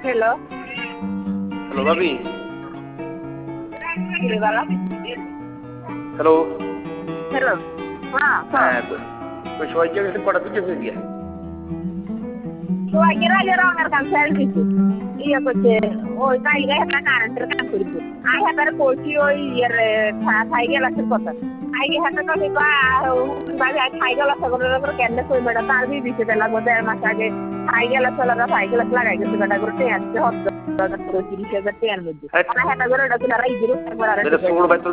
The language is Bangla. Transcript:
हेलो हेलो भाभी। ये वाला हेलो। हेलो हाँ হ্যাঁ ওই সবাই গেছে কটা থেকে হয়ে গিয়া তো আগে রাগের ক্যান্সেল দিছে ইয়ে করছে ওই কাইলে একটা কারেন্টের কাজ করিছে আই হাতারে কইছি ওই ইয়ের খাই গেলাসের কথা খাই হাতে তো দিবা বাজে খাই গেলাস করে কেন কই বেটা তার বি দিছে বেলা মধ্যে মাস আগে খাই গেলাস লাগাই গেছে বেটা করতে আসছে হচ্ছে 30,000 টাকার মধ্যে আই হাতে করে এটা রাই দিরো একবার মেরে সোড় ভাই তো